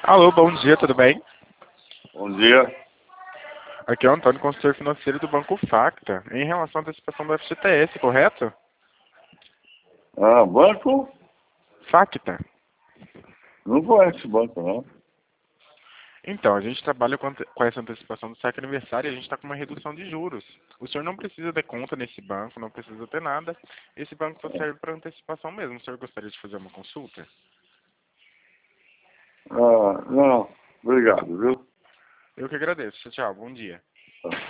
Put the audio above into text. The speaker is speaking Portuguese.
Alô, bom dia, tudo bem? Bom dia. Aqui é o Antônio, consultor financeiro do Banco Facta, em relação à antecipação do FGTS, correto? Ah, banco? Facta. Não conhece banco, não. Então, a gente trabalha com essa antecipação do saque aniversário e a gente está com uma redução de juros. O senhor não precisa ter conta nesse banco, não precisa ter nada. Esse banco só serve para antecipação mesmo. O senhor gostaria de fazer uma consulta? Ah, não. Obrigado, viu? Eu que agradeço. Tchau, tchau. Bom dia. Tá.